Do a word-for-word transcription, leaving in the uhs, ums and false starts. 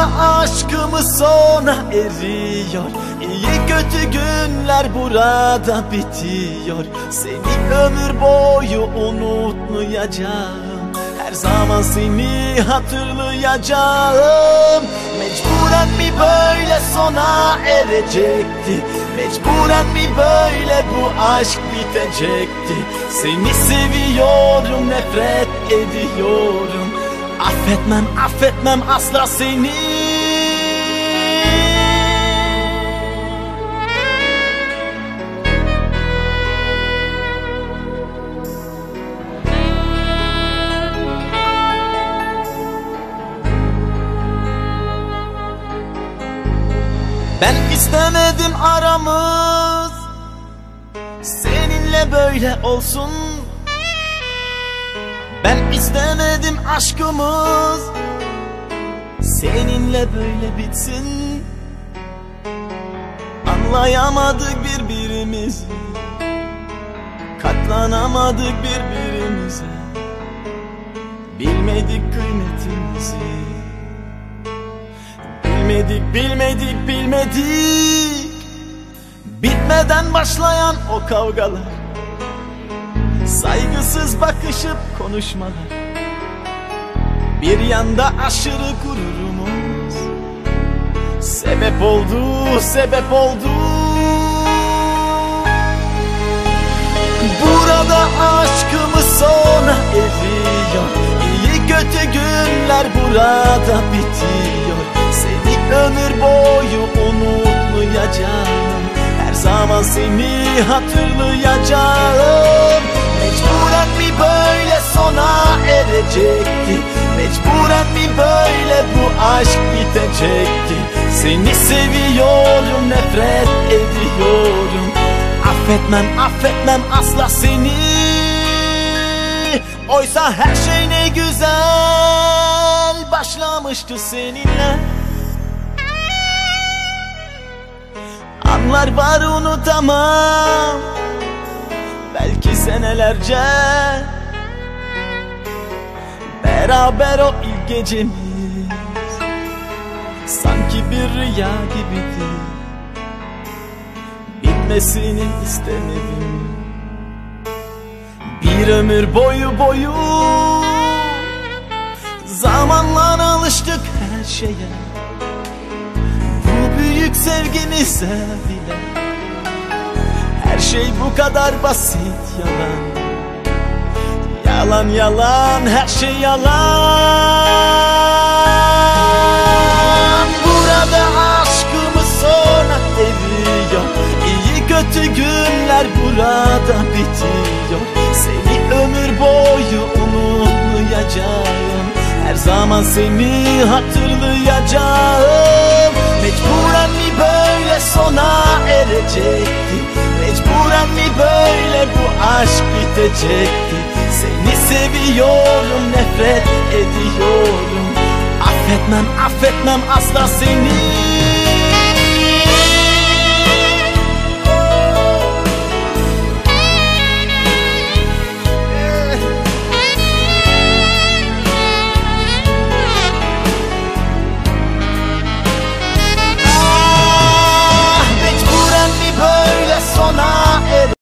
aşkımız sona eriyor. İyi kötü günler burada bitiyor. Seni ömür boyu unutmayacağım. Her zaman seni hatırlayacağım. Mecburen mi böyle sona erecekti? Mecburen mi böyle bu aşk bitecekti? Seni seviyorum, nefret ediyorum. Affetmem, affetmem asla seni. Ben istemedim aramız seninle böyle olsun. Ben istemedim aşkımız seninle böyle bitsin. Anlayamadık birbirimizi, katlanamadık birbirimize. Bilmedik kıymetimizi. Bilmedik, bilmedik, bilmedik. Bitmeden başlayan o kavgalar, saygısız bakışıp konuşmalar. Bir yanda aşırı gururumuz sebep oldu, sebep oldu. Burada aşkımız sona eriyor. İyi kötü günler burada bitiyor. Seni ömür boyu unutmayacağım. Her zaman seni hatırlayacağım. Mecburen mi böyle sona erecekti? Mecburen mi böyle bu aşk bitecekti? Seni seviyorum, nefret ediyorum. Affetmem, affetmem asla seni. Oysa her şey ne güzel başlamıştı seninle. Anlar var unutamam, belki senelerce. Beraber o ilk gecemiz sanki bir rüya gibiydi. Bitmesini istemedim. Bir ömür boyu boyu zamanla alıştık her şeye. Bu büyük sevgimize bile her şey bu kadar basit. Yalan, yalan, yalan, her şey yalan. Burada aşkımız sona eriyor. İyi kötü günler burada bitiyor. Seni ömür boyu unutmayacağım. Her zaman seni hatırlayacağım. Mecburen mi böyle sona erecekti? Mecburen mi böyle bu aşk bitecekti? Seni seviyorum, nefret ediyorum. Affetmem, affetmem asla seni.